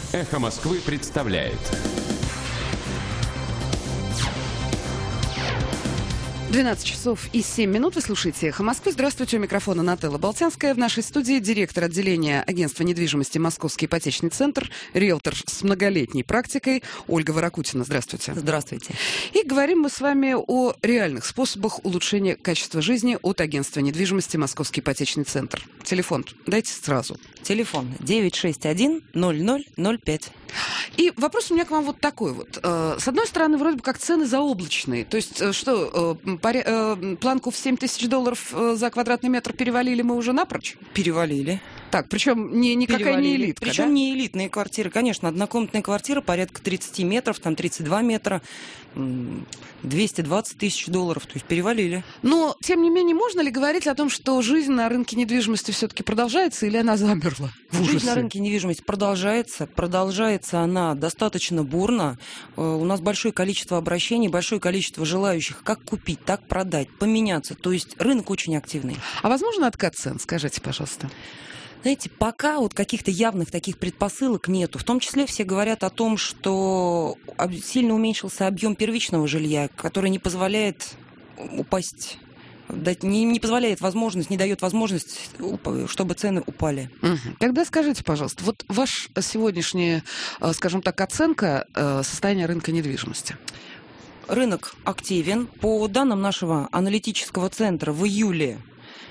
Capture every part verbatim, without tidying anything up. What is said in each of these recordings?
«Эхо Москвы» представляет. двенадцать часов и семь минут. Вы слушаете «Эхо Москвы». Здравствуйте, у микрофона Нателла Болтянская. В нашей студии директор отделения агентства недвижимости «Московский ипотечный центр», риэлтор с многолетней практикой Ольга Ворокутина. Здравствуйте. Здравствуйте. И говорим мы с вами о реальных способах улучшения качества жизни от агентства недвижимости «Московский ипотечный центр». Телефон дайте сразу. Телефон девять шесть один ноль ноль ноль пять. И вопрос у меня к вам вот такой вот. С одной стороны, вроде бы как цены заоблачные. То есть, что, планку в семь тысяч долларов за квадратный метр перевалили мы уже напрочь? Перевалили. Так, причем не, никакая не элитка, Причем да? не элитные квартиры. Конечно, однокомнатная квартира порядка тридцать метров, там тридцать два метра, двести двадцать тысяч долларов. То есть перевалили. Но, тем не менее, можно ли говорить о том, что жизнь на рынке недвижимости все-таки продолжается или она замерла? Жизнь на рынке недвижимости продолжается. Продолжается она достаточно бурно. У нас большое количество обращений, большое количество желающих как купить, так продать, поменяться. То есть рынок очень активный. А возможно откат цен? Скажите, пожалуйста. Знаете, пока вот каких-то явных таких предпосылок нету. В том числе все говорят о том, что сильно уменьшился объем первичного жилья, который не позволяет упасть, не, не позволяет возможность, не дает возможность, чтобы цены упали. Угу. Тогда скажите, пожалуйста, вот ваша сегодняшняя, скажем так, оценка состояния рынка недвижимости? Рынок активен. По данным нашего аналитического центра в июле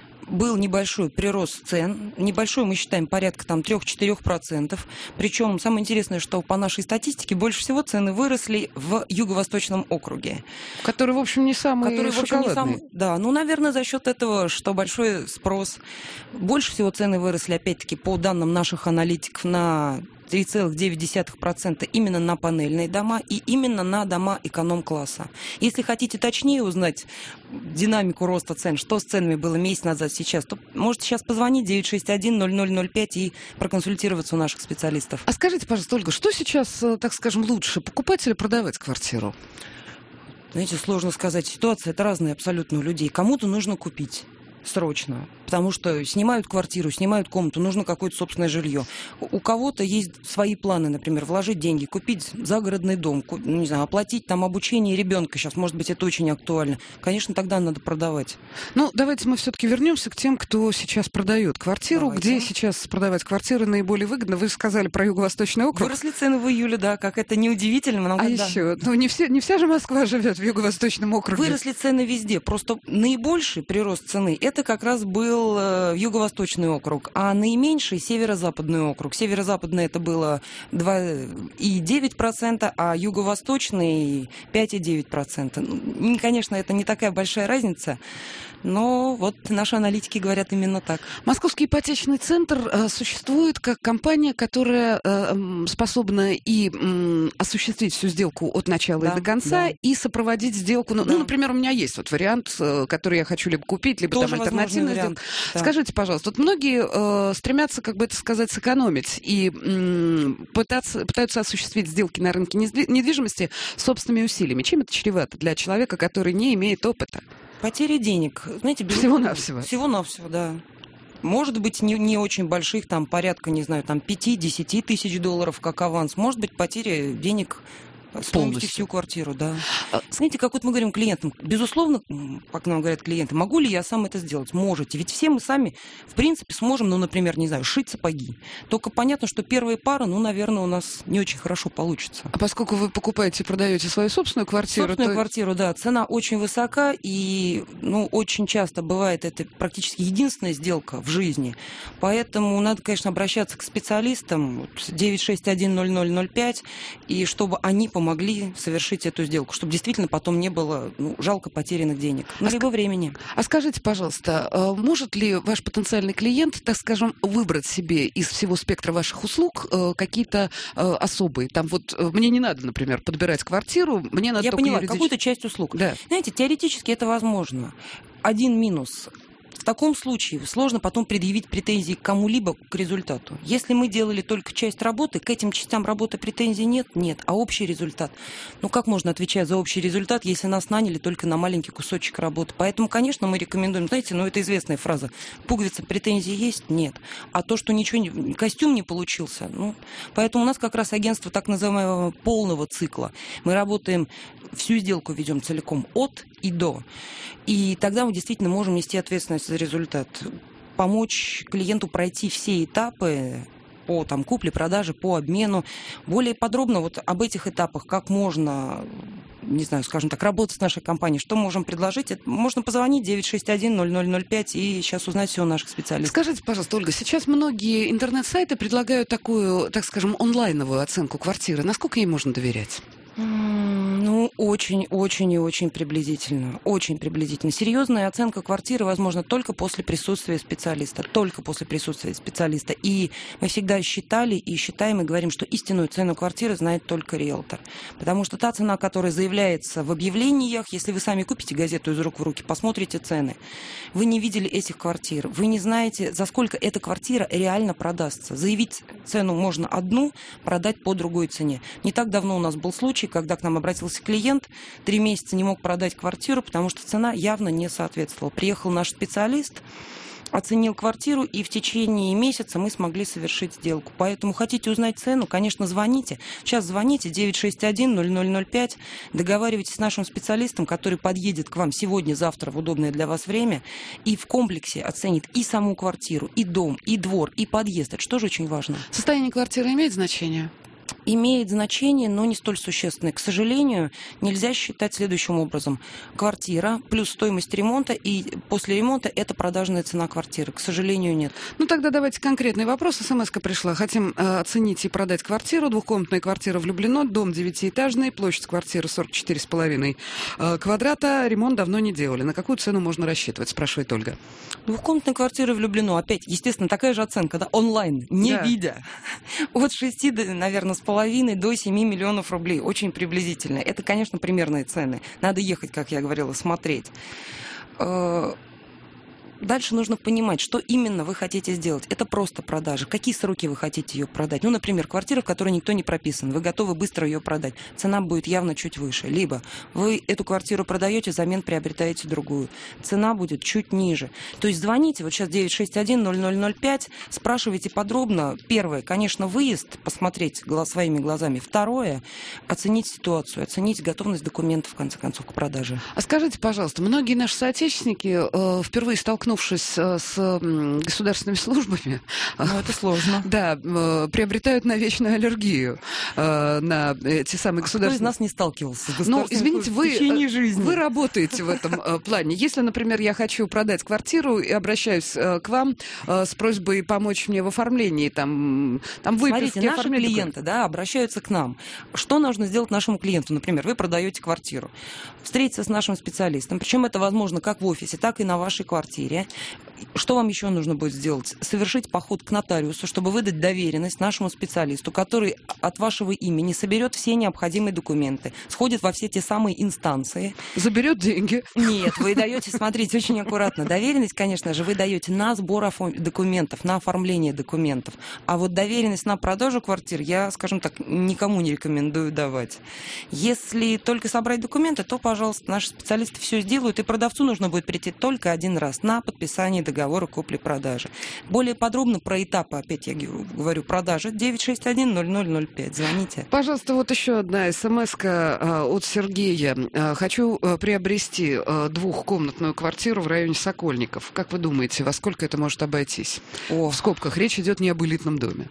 был небольшой прирост цен. Небольшой, мы считаем, порядка там три-четыре процента. Причем самое интересное, что по нашей статистике больше всего цены выросли в Юго-Восточном округе. Который, в общем, не самый который, в общем, не самый, да, ну, наверное, за счет этого, что большой спрос. Больше всего цены выросли, опять-таки, по данным наших аналитиков, на три целых девять десятых процента именно на панельные дома и именно на дома эконом-класса. Если хотите точнее узнать динамику роста цен, что с ценами было месяц назад, сейчас, то можете сейчас позвонить девять шесть один ноль ноль ноль пять и проконсультироваться у наших специалистов. А скажите, пожалуйста, Ольга, что сейчас, так скажем, лучше, покупать или продавать квартиру? Знаете, сложно сказать. Ситуация это разная абсолютно у людей. Кому-то нужно купить срочно, потому что снимают квартиру, снимают комнату, нужно какое-то собственное жилье. У кого-то есть свои планы, например, вложить деньги, купить загородный дом, ну, не знаю, оплатить там обучение ребенка. Сейчас, может быть, это очень актуально. Конечно, тогда надо продавать. Ну, давайте мы все-таки вернемся к тем, кто сейчас продает квартиру. Давайте. Где сейчас продавать квартиры наиболее выгодно? Вы сказали про Юго-Восточный округ. Выросли цены в июле, да, как это неудивительно. Но а когда... еще, ну, не, все, не вся же Москва живет в Юго-Восточном округе. Выросли цены везде. Просто наибольший прирост цены – это как раз был э, Юго-Восточный округ, а наименьший – Северо-Западный округ. Северо-Западный это было два целых девять десятых процента, а Юго-Восточный – пять целых девять десятых процента. Ну, конечно, это не такая большая разница, но вот наши аналитики говорят именно так. Московский ипотечный центр э, существует как компания, которая э, способна и э, осуществить всю сделку от начала да, и до конца, да. и сопроводить сделку. Ну, да. ну, например, у меня есть вот вариант, э, который я хочу либо купить, либо Тоже там альтернативную сделку. Да. Скажите, пожалуйста, вот многие э, стремятся, как бы это сказать, сэкономить и э, пытаться, пытаются осуществить сделки на рынке недвижимости собственными усилиями. Чем это чревато для человека, который не имеет опыта? Потери денег. Знаете, всего-навсего. Всего-навсего, да. Может быть, не, не очень больших, там, порядка, не знаю, там, пять-десять тысяч долларов как аванс. Может быть, потеря денег стоимости всю квартиру, да. Знаете, как вот мы говорим клиентам, безусловно, как нам говорят клиенты, могу ли я сам это сделать? Можете. Ведь все мы сами, в принципе, сможем, ну, например, не знаю, шить сапоги. Только понятно, что первые пары, ну, наверное, у нас не очень хорошо получится. А поскольку вы покупаете и продаете свою собственную квартиру... Собственную то... квартиру, да. Цена очень высока, и, ну, очень часто бывает это практически единственная сделка в жизни. Поэтому надо, конечно, обращаться к специалистам девять шесть один ноль ноль ноль пять, и чтобы они помогли могли совершить эту сделку, чтобы действительно потом не было, ну, жалко потерянных денег, ну, а либо ск... времени. А скажите, пожалуйста, может ли ваш потенциальный клиент, так скажем, выбрать себе из всего спектра ваших услуг какие-то особые? Там вот мне не надо, например, подбирать квартиру, мне надо Я только поняла, юридически... какую-то часть услуг. Да. Знаете, теоретически это возможно. Один минус. таком случае сложно потом предъявить претензии к кому-либо к результату. Если мы делали только часть работы, к этим частям работы претензий нет? Нет. А общий результат? Ну, как можно отвечать за общий результат, если нас наняли только на маленький кусочек работы? Поэтому, конечно, мы рекомендуем, знаете, ну, это известная фраза, пуговица претензий есть? Нет. А то, что ничего не, костюм не получился, ну, поэтому у нас как раз агентство так называемого полного цикла. Мы работаем, всю сделку ведем целиком от и до. И тогда мы действительно можем нести ответственность за результат. Помочь клиенту пройти все этапы по там, купле, продаже, по обмену. Более подробно вот об этих этапах, как можно, не знаю, скажем так, работать с нашей компанией, что можем предложить, это можно позвонить девять шесть один ноль ноль ноль пять и сейчас узнать все у наших специалистов. Скажите, пожалуйста, Ольга, сейчас многие интернет-сайты предлагают такую, так скажем, онлайновую оценку квартиры. Насколько ей можно доверять? Ну, очень-очень и очень приблизительно. Очень приблизительно. Серьезная оценка квартиры возможна только после присутствия специалиста. Только после присутствия специалиста. И мы всегда считали и считаем и говорим, что истинную цену квартиры знает только риэлтор. Потому что та цена, которая заявляется в объявлениях, если вы сами купите газету из рук в руки, посмотрите цены, вы не видели этих квартир, вы не знаете, за сколько эта квартира реально продастся. Заявить цену можно одну, продать по другой цене. Не так давно у нас был случай, когда к нам обратился клиент, три месяца не мог продать квартиру, потому что цена явно не соответствовала. Приехал наш специалист, оценил квартиру, и в течение месяца мы смогли совершить сделку. Поэтому хотите узнать цену, конечно, звоните. Сейчас звоните девять шесть один ноль ноль ноль пять, договаривайтесь с нашим специалистом, который подъедет к вам сегодня, завтра в удобное для вас время, и в комплексе оценит и саму квартиру, и дом, и двор, и подъезд. Это что же очень важно. Состояние квартиры имеет значение? Имеет значение, но не столь существенное. К сожалению, нельзя считать следующим образом. Квартира плюс стоимость ремонта, и после ремонта это продажная цена квартиры. К сожалению, нет. Ну, тогда давайте конкретный вопрос. СМС-ка пришла. Хотим э, оценить и продать квартиру. Двухкомнатная квартира в Люблино, дом девятиэтажный, площадь квартиры сорок четыре с половиной э, квадрата. Ремонт давно не делали. На какую цену можно рассчитывать, спрашивает Ольга. Двухкомнатная квартира в Люблино. Опять, естественно, такая же оценка, да, онлайн, не Да. видя. От шести, наверное, с половиной до семи миллионов рублей. Очень приблизительно. Это, конечно, примерные цены. Надо ехать, как я говорила, смотреть. Дальше нужно понимать, что именно вы хотите сделать. Это просто продажа. Какие сроки вы хотите ее продать? Ну, например, квартира, в которой никто не прописан. Вы готовы быстро ее продать. Цена будет явно чуть выше. Либо вы эту квартиру продаете, взамен приобретаете другую. Цена будет чуть ниже. То есть звоните, вот сейчас девять шесть один ноль ноль ноль пять, спрашивайте подробно. Первое, конечно, выезд, посмотреть своими глазами. Второе, оценить ситуацию, оценить готовность документов, в конце концов, к продаже. А скажите, пожалуйста, многие наши соотечественники э, впервые столкнулись с государственными службами, ну, это сложно. Да, приобретают на вечную аллергию на эти самые государственные... Кто из нас не сталкивался с Ну, извините, вы, в течение жизни? Вы работаете в этом плане. Если, например, я хочу продать квартиру и обращаюсь к вам с просьбой помочь мне в оформлении, там, там выписки... Смотрите, наши клиенты, да, обращаются к нам. Что нужно сделать нашему клиенту? Например, вы продаете квартиру. Встретиться с нашим специалистом. Причем это возможно как в офисе, так и на вашей квартире. Что вам еще нужно будет сделать? Совершить поход к нотариусу, чтобы выдать доверенность нашему специалисту, который от вашего имени соберет все необходимые документы, сходит во все те самые инстанции. Заберет деньги. Нет, вы даете, смотрите, очень аккуратно. Доверенность, конечно же, вы даете на сбор документов, на оформление документов. А вот доверенность на продажу квартир я, скажем так, никому не рекомендую давать. Если только собрать документы, то, пожалуйста, наши специалисты все сделают, и продавцу нужно будет прийти только один раз на подписание договора купли-продажи. Более подробно про этапы, опять я говорю, продажи девять шесть один ноль ноль ноль пять. Звоните. Пожалуйста, вот еще одна смс-ка от Сергея. Хочу приобрести двухкомнатную квартиру в районе Сокольников. Как вы думаете, во сколько это может обойтись? О. В скобках речь идет не об элитном доме.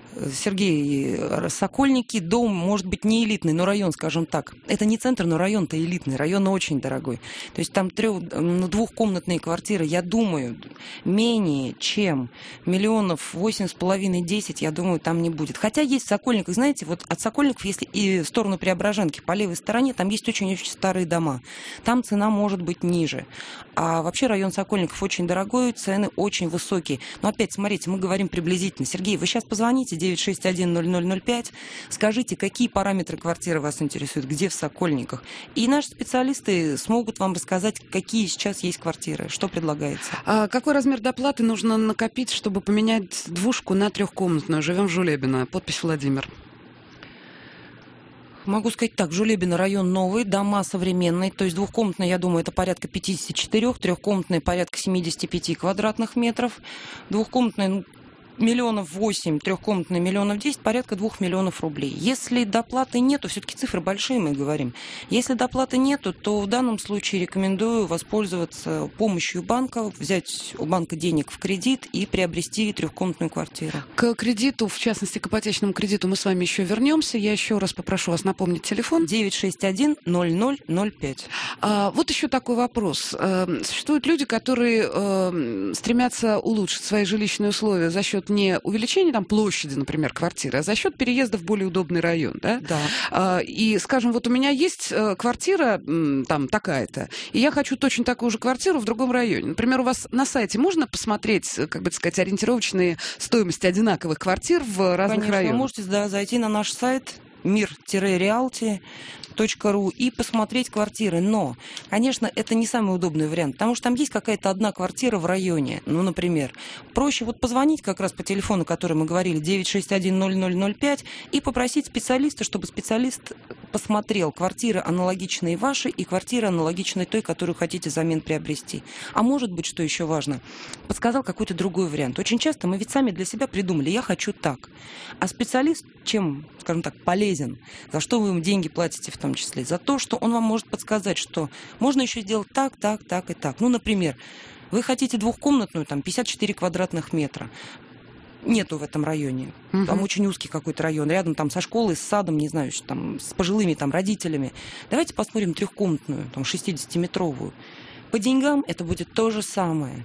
Сергей, Сокольники, дом может быть не элитный, но район, скажем так. Это не центр, но район-то элитный, район очень дорогой. То есть там трех, ну, двухкомнатные квартиры, я думаю, менее чем миллионов восемь с половиной десять, я думаю, там не будет. Хотя есть в Сокольниках, знаете, вот от Сокольников, если и в сторону Преображенки, по левой стороне, там есть очень-очень старые дома. Там цена может быть ниже. А вообще район Сокольников очень дорогой, цены очень высокие. Но опять, смотрите, мы говорим приблизительно. Сергей, вы сейчас позвоните, девять шесть один ноль ноль ноль пять. Скажите, какие параметры квартиры вас интересуют, где в Сокольниках. И наши специалисты смогут вам рассказать, какие сейчас есть квартиры, что предлагается. А какой размер доплаты нужно накопить, чтобы поменять двушку на трехкомнатную? Живем в Жулебино. Подпись Владимир. Могу сказать так, Жулебино район новый, дома современные, то есть двухкомнатная, я думаю, это порядка пятьдесят четыре, трехкомнатная порядка семьдесят пять квадратных метров, двухкомнатная, ну, миллионов восемь, трехкомнатная миллионов десять, порядка двух миллионов рублей. Если доплаты нету, все-таки цифры большие мы говорим, если доплаты нету, то в данном случае рекомендую воспользоваться помощью банка, взять у банка денег в кредит и приобрести трехкомнатную квартиру. К кредиту, в частности, к ипотечному кредиту мы с вами еще вернемся. Я еще раз попрошу вас напомнить телефон. девять шесть один ноль ноль ноль пять. А, вот еще такой вопрос. А, существуют люди, которые а, стремятся улучшить свои жилищные условия за счет не увеличения там площади, например, квартиры, а за счет переезда в более удобный район, да? Да. А, и, скажем, вот у меня есть квартира там такая-то, и я хочу точно такую же квартиру в другом районе. Например, у вас на сайте можно посмотреть, как бы сказать, ориентировочные стоимости одинаковых квартир в разных Конечно, районах? Вы можете, да, зайти на наш сайт мир реалти точка ру и посмотреть квартиры. Но, конечно, это не самый удобный вариант, потому что там есть какая-то одна квартира в районе. Ну, например, проще вот позвонить как раз по телефону, который мы говорили, девять шесть один ноль ноль ноль пять, и попросить специалиста, чтобы специалист посмотрел квартиры аналогичные вашей и квартиры аналогичные той, которую хотите взамен приобрести. А может быть, что еще важно, подсказал какой-то другой вариант. Очень часто мы ведь сами для себя придумали, я хочу так. А специалист чем, скажем так, полезен? За что вы ему деньги платите в том числе? За то, что он вам может подсказать, что можно еще сделать так, так, так и так. Ну, например, вы хотите двухкомнатную, там, пятьдесят четыре квадратных метра. Нету в этом районе. Угу. Там очень узкий какой-то район. Рядом там со школой, с садом, не знаю, там, с пожилыми там, родителями. Давайте посмотрим трехкомнатную, там, шестидесятиметровую. По деньгам это будет то же самое.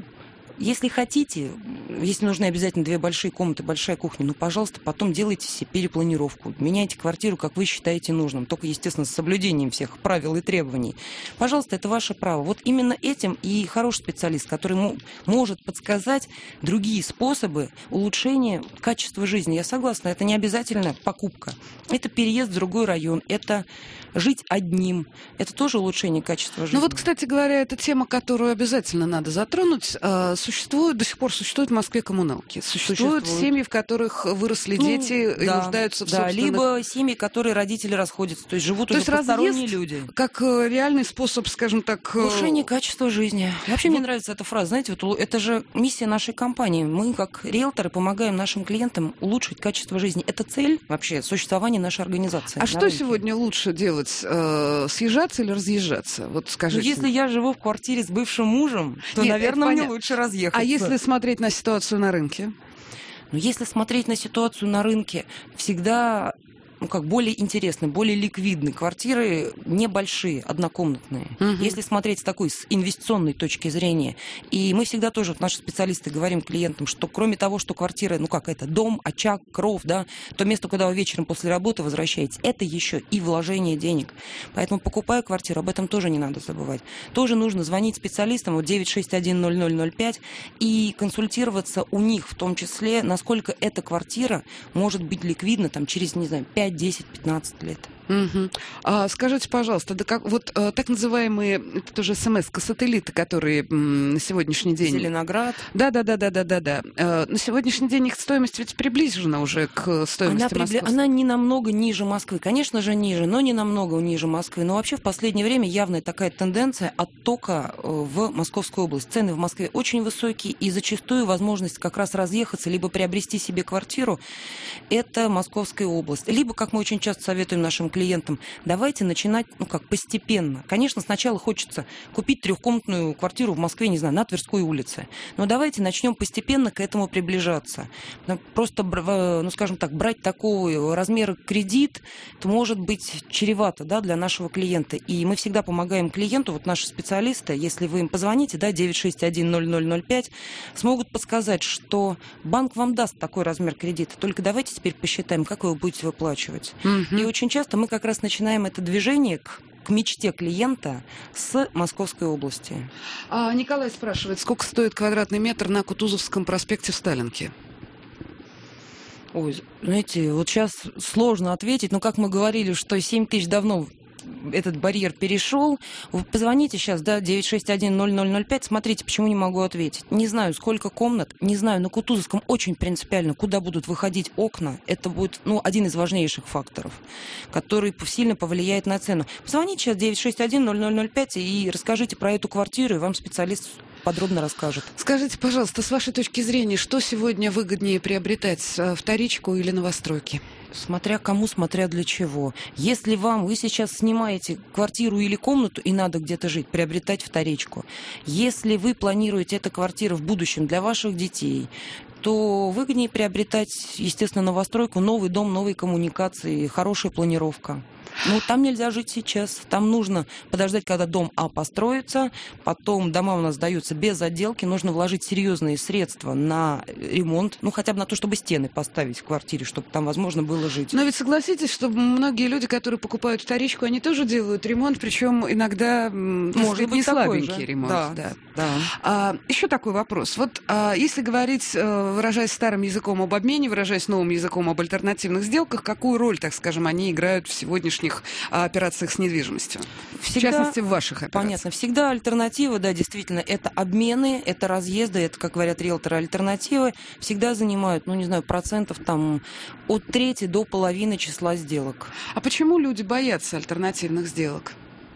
Если хотите, если нужны обязательно две большие комнаты, большая кухня, ну, пожалуйста, потом делайте себе перепланировку. Меняйте квартиру, как вы считаете нужным. Только, естественно, с соблюдением всех правил и требований. Пожалуйста, это ваше право. Вот именно этим и хороший специалист, который м- может подсказать другие способы улучшения качества жизни. Я согласна, это не обязательно покупка. Это переезд в другой район, это жить одним. Это тоже улучшение качества жизни. Ну вот, кстати говоря, это тема, которую обязательно надо затронуть. Существует, до сих пор существуют в Москве коммуналки. Существуют, существуют. семьи, в которых выросли ну, дети да, и нуждаются в да, собственных... либо семьи, которые родители расходятся, то есть живут то уже есть посторонние люди. Как реальный способ, скажем так... Улучшение качества жизни. Вообще вот. Мне нравится эта фраза. Знаете, вот это же миссия нашей компании. Мы, как риэлторы, помогаем нашим клиентам улучшить качество жизни. Это цель вообще существования нашей организации. А что рынке. Сегодня лучше делать? Съезжаться или разъезжаться? Вот скажите. Ну, если я живу в квартире с бывшим мужем, то, Нет, наверное, мне лучше разъехаться. А если смотреть на ситуацию на рынке? Ну, если смотреть на ситуацию на рынке, всегда... ну, как более интересные, более ликвидные квартиры, небольшие, однокомнатные. Угу. Если смотреть с такой с инвестиционной точки зрения. И мы всегда тоже, вот наши специалисты, говорим клиентам, что кроме того, что квартира, ну как это, дом, очаг, кров, да, то место, куда вы вечером после работы возвращаетесь, это еще и вложение денег. Поэтому, покупая квартиру, об этом тоже не надо забывать. Тоже нужно звонить специалистам, вот девять шесть один ноль ноль ноль пять, и консультироваться у них, в том числе, насколько эта квартира может быть ликвидна там, через, не знаю, пять десять-пятнадцать лет. Угу. А, скажите, пожалуйста, да как, вот а, так называемые, это тоже смс-ка, сателлиты, которые м, на сегодняшний день... Зеленоград. Да-да-да-да-да-да. А, на сегодняшний день их стоимость ведь приближена уже к стоимости она Москвы. Она не намного ниже Москвы. Конечно же, ниже, но не намного ниже Москвы. Но вообще в последнее время явная такая тенденция оттока в Московскую область. Цены в Москве очень высокие, и зачастую возможность как раз разъехаться, либо приобрести себе квартиру, это Московская область. Либо, как мы очень часто советуем нашим клиентам, давайте начинать, ну как, постепенно. Конечно, сначала хочется купить трехкомнатную квартиру в Москве, не знаю, на Тверской улице. Но давайте начнем постепенно к этому приближаться. Просто, ну скажем так, брать такого размера кредит, это может быть чревато, да, для нашего клиента. И мы всегда помогаем клиенту, вот наши специалисты, если вы им позвоните, да, девять шесть один ноль ноль ноль пять, смогут подсказать, что банк вам даст такой размер кредита. Только давайте теперь посчитаем, как вы его будете выплачивать. Mm-hmm. И очень часто мы как раз начинаем это движение к, к мечте клиента с Московской области. А Николай спрашивает, сколько стоит квадратный метр на Кутузовском проспекте в Сталинке? Ой, знаете, вот сейчас сложно ответить, но как мы говорили, что семь тысяч давно этот барьер перешел. Вы позвоните сейчас, да, девять шесть один ноль ноль ноль пять. Смотрите, почему не могу ответить. Не знаю, сколько комнат, не знаю. На Кутузовском очень принципиально, куда будут выходить окна. Это будет, ну, один из важнейших факторов, который сильно повлияет на цену. Позвоните сейчас девять шесть один ноль ноль ноль пять и расскажите про эту квартиру, и вам специалист подробно расскажет. Скажите, пожалуйста, с вашей точки зрения, что сегодня выгоднее приобретать, вторичку или новостройки? Смотря кому, смотря для чего. Если вам, вы сейчас снимаете квартиру или комнату и надо где-то жить, приобретать вторичку. Если вы планируете эту квартиру в будущем для ваших детей, то выгоднее приобретать, естественно, новостройку, новый дом, новые коммуникации, хорошая планировка. Ну, там нельзя жить сейчас. Там нужно подождать, когда дом А построится, потом дома у нас сдаются без отделки, нужно вложить серьезные средства на ремонт, ну, хотя бы на то, чтобы стены поставить в квартире, чтобы там возможно было жить. Но ведь согласитесь, что многие люди, которые покупают вторичку, они тоже делают ремонт, причем иногда, может быть, не слабенький ремонт. Да, да. да. А, еще такой вопрос. Вот а, если говорить, выражаясь старым языком об обмене, выражаясь новым языком об альтернативных сделках, какую роль, так скажем, они играют в сегодняшних операциях с недвижимостью? Всегда, в частности, в ваших операциях. Понятно. Всегда альтернатива, да, действительно, это обмены, это разъезды, это, как говорят риэлторы, альтернативы всегда занимают, ну, не знаю, процентов там от трети до половины числа сделок. А почему люди боятся альтернативных сделок?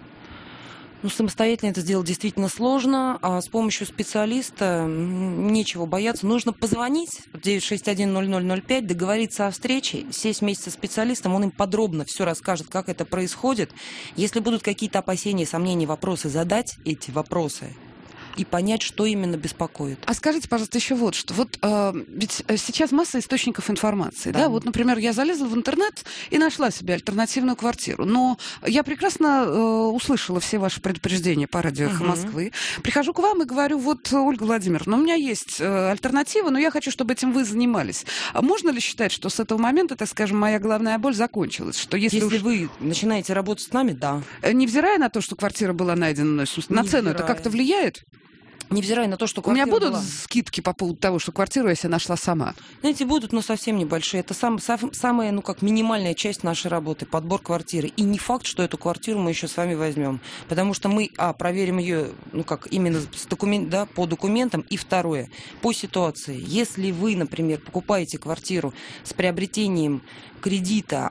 Ну, самостоятельно это сделать действительно сложно, а с помощью специалиста нечего бояться. Нужно позвонить в девять шесть один ноль ноль ноль пять, договориться о встрече, сесть вместе со специалистом, он им подробно все расскажет, как это происходит. Если будут какие-то опасения, сомнения, вопросы, задать эти вопросы и понять, что именно беспокоит. А скажите, пожалуйста, еще вот что. Вот э, ведь сейчас масса источников информации, да. да? Вот, например, я залезла в интернет и нашла себе альтернативную квартиру. Но я прекрасно э, услышала все ваши предупреждения по радио «Эхо Москвы». Прихожу к вам и говорю: вот, Ольга Владимировна, у меня есть э, альтернатива, но я хочу, чтобы этим вы занимались. А можно ли считать, что с этого момента, так скажем, моя главная боль закончилась? Что если если уж... вы начинаете работать с нами, да. Невзирая на то, что квартира была найдена, на цену, это как-то влияет? Невзирая на то, что у меня будут была... скидки по поводу того, что квартиру я себе нашла сама? Знаете, будут, но совсем небольшие. Это сам, сам, самая, ну как, минимальная часть нашей работы, подбор квартиры. И не факт, что эту квартиру мы еще с вами возьмем. Потому что мы, а, проверим ее, ну как, именно с документ, да, по документам. И второе, по ситуации. Если вы, например, покупаете квартиру с приобретением кредита,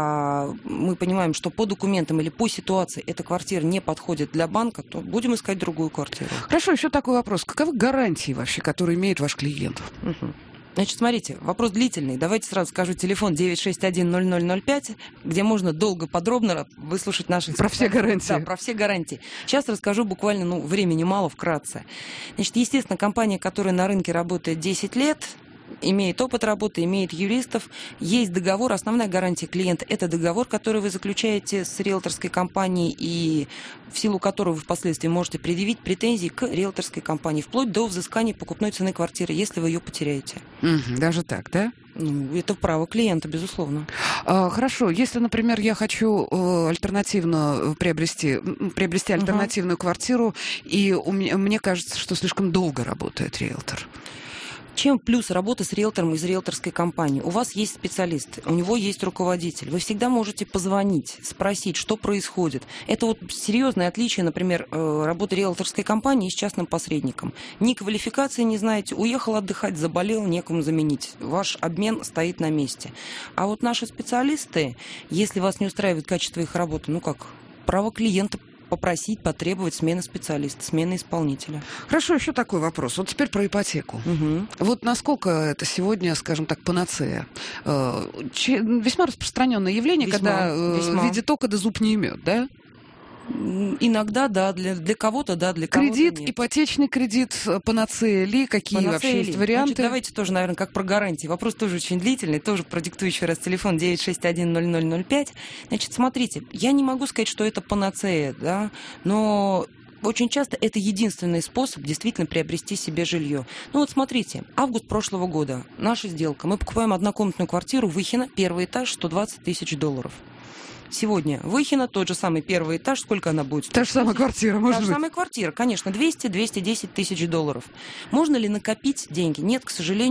а мы понимаем, что по документам или по ситуации эта квартира не подходит для банка, то будем искать другую квартиру. Хорошо, еще такой вопрос. Каковы гарантии вообще, которые имеет ваш клиент? Угу. Значит, смотрите, вопрос длительный. Давайте сразу скажу телефон девять шесть один ноль ноль ноль пять, где можно долго, подробно выслушать наших... Про все гарантии. Да, про все гарантии. Сейчас расскажу буквально, ну, времени мало, вкратце. Значит, естественно, компания, которая на рынке работает десять лет, имеет опыт работы, имеет юристов, есть договор, основная гарантия клиента – это договор, который вы заключаете с риэлторской компанией и в силу которого вы впоследствии можете предъявить претензии к риэлторской компании, вплоть до взыскания покупной цены квартиры, если вы ее потеряете. Mm-hmm, даже так, да? Ну, это право клиента, безусловно. А, хорошо, если, например, я хочу э, альтернативно приобрести, приобрести альтернативную uh-huh. квартиру, и у меня, мне кажется, что слишком долго работает риэлтор. Чем плюс работы с риэлтором из риэлторской компании? У вас есть специалист, у него есть руководитель. Вы всегда можете позвонить, спросить, что происходит. Это вот серьезное отличие, например, работы риэлторской компании с частным посредником. Ни квалификации не знаете, уехал отдыхать, заболел, некому заменить. Ваш обмен стоит на месте. А вот наши специалисты, если вас не устраивает качество их работы, ну как, право клиента попросить, потребовать смены специалиста, смены исполнителя. Хорошо, еще такой вопрос. Вот теперь про ипотеку. Угу. Вот насколько это сегодня, скажем так, панацея? Весьма распространенное явление, весьма, когда весьма. видит око да зуб не имет, да? Иногда, да, для, для кого-то, да, для кого-то Кредит, нет. ипотечный кредит, панацея ли? Какие панацея вообще ли? есть варианты? Значит, давайте тоже, наверное, как про гарантии. Вопрос тоже очень длительный, тоже продиктую еще раз телефон девять шесть один ноль ноль ноль пять. Значит, смотрите, я не могу сказать, что это панацея, да, но... Очень часто это единственный способ действительно приобрести себе жилье. Ну вот смотрите, август прошлого года, наша сделка. Мы покупаем однокомнатную квартиру Выхино, первый этаж, сто двадцать тысяч долларов. Сегодня Выхино, тот же самый первый этаж, сколько она будет стоить? Та же самая квартира, может быть? Та же самая квартира, конечно, двести - двести десять тысяч долларов. Можно ли накопить деньги? Нет, к сожалению,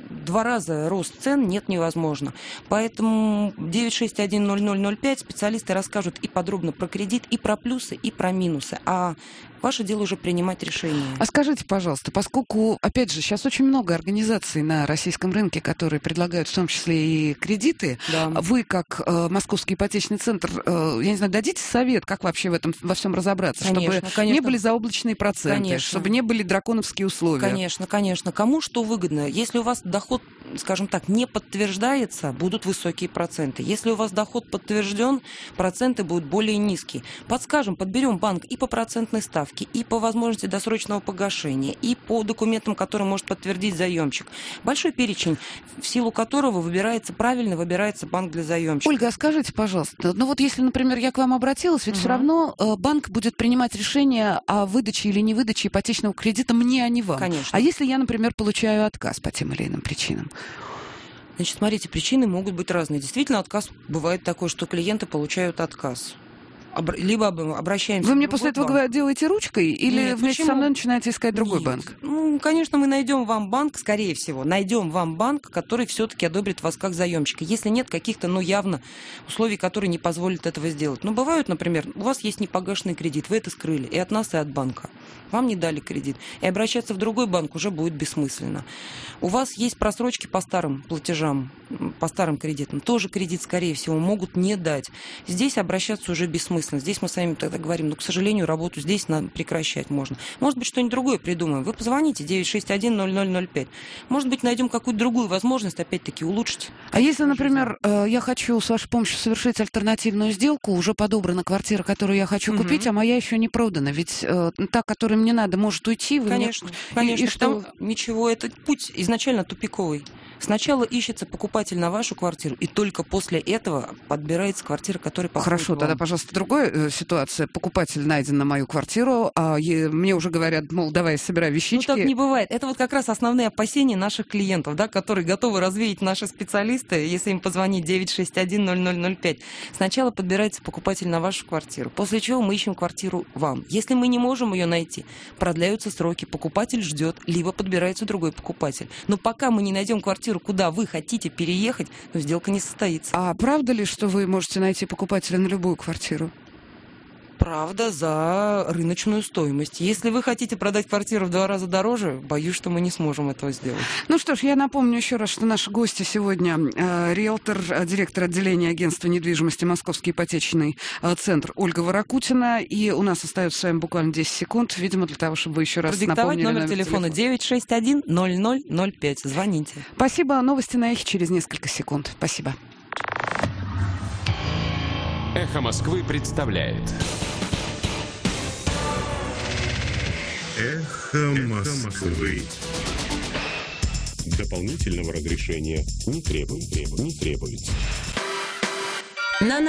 два раза рост цен нет, невозможно. Поэтому девять шесть один ноль ноль ноль пять специалисты расскажут и подробно про кредит, и про плюсы, и про минусы. А ваше дело уже принимать решение. А скажите, пожалуйста, поскольку, опять же, сейчас очень много организаций на российском рынке, которые предлагают в том числе и кредиты, Да. вы, как э, Московский ипотечный центр, э, я не знаю, дадите совет, как вообще в этом во всем разобраться, Конечно, чтобы конечно. не были заоблачные проценты, Конечно. чтобы не были драконовские условия? Конечно, конечно. Кому что выгодно? Если у вас доход, скажем так, не подтверждается, будут высокие проценты. Если у вас доход подтвержден, проценты будут более низкие. Подскажем, подберем банк и по процентной ставке, и по возможности досрочного погашения, и по документам, которые может подтвердить заемщик. Большой перечень, в силу которого выбирается, правильно выбирается банк для заемщика. Ольга, а скажите, пожалуйста, ну вот если, например, я к вам обратилась, ведь Мгм. все равно э, банк будет принимать решение о выдаче или невыдаче ипотечного кредита мне, а не вам. Конечно. А если я, например, получаю отказ по тем или иным причинам? Значит, смотрите, причины могут быть разные. Действительно, отказ бывает такой, что клиенты получают отказ. Обр- Либо об- обращаемся Вы в мне другой после этого банк. говорите, делаете ручкой или Нет, вместе почему? со мной начинаете искать другой Нет. банк? Ну, конечно, мы найдем вам банк, скорее всего, найдем вам банк, который все-таки одобрит вас как заемщика. Если нет каких-то, ну, явно условий, которые не позволят этого сделать. Ну, бывают, например, у вас есть непогашенный кредит, вы это скрыли и от нас, и от банка. Вам не дали кредит. И обращаться в другой банк уже будет бессмысленно. У вас есть просрочки по старым платежам, м, по старым кредитам. Тоже кредит, скорее всего, могут не дать. Здесь обращаться уже бессмысленно. Здесь мы с вами тогда говорим, ну, к сожалению, работу здесь надо прекращать можно. Может быть, что-нибудь другое придумаем. Вы позвоните девять шесть один ноль ноль ноль пять. Может быть, найдем какую-то другую возможность, опять-таки, улучшить. А если, жизнь. например, э, я хочу с вашей помощью совершить альтернативную сделку, уже подобрана квартира, которую я хочу Мгм. купить, а моя еще не продана, ведь э, та, которая мне надо, может уйти, вы мне- Конечно, И- конечно. и что? Потому- Ничего, этот путь изначально тупиковый. Сначала ищется покупатель на вашу квартиру, и только после этого подбирается квартира, которая подходит Хорошо, вам. тогда, пожалуйста, другая э, ситуация. Покупатель найден на мою квартиру, а е- мне уже говорят, мол, давай, собирай Ну, вещички. так не бывает. Это вот как раз основные опасения наших клиентов, да, которые готовы развеять наши специалисты, если им позвонить девять шесть один ноль ноль ноль пять. Сначала подбирается покупатель на вашу квартиру, после чего мы ищем квартиру вам. Если мы не можем ее найти, продляются сроки, покупатель ждет, либо подбирается другой покупатель. Но пока мы не найдем квартиру, куда вы хотите переехать, ну, сделка не состоится. А правда ли, что вы можете найти покупателя на любую квартиру? Правда, за рыночную стоимость. Если вы хотите продать квартиру в два раза дороже, боюсь, что мы не сможем этого сделать. Ну что ж, я напомню еще раз, что наши гости сегодня э, риэлтор, э, директор отделения агентства недвижимости Московский ипотечный э, центр Ольга Ворокутина. И у нас остается с вами буквально десять секунд, видимо, для того, чтобы вы еще раз Продиктовать напомнили номер, номер телефона телефона. девять шесть один ноль ноль ноль пять. Звоните. Спасибо. Новости на эхе через несколько секунд. Спасибо. «Эхо Москвы» представляет. Эхо Москвы. Дополнительного разрешения не требует, не требуется. На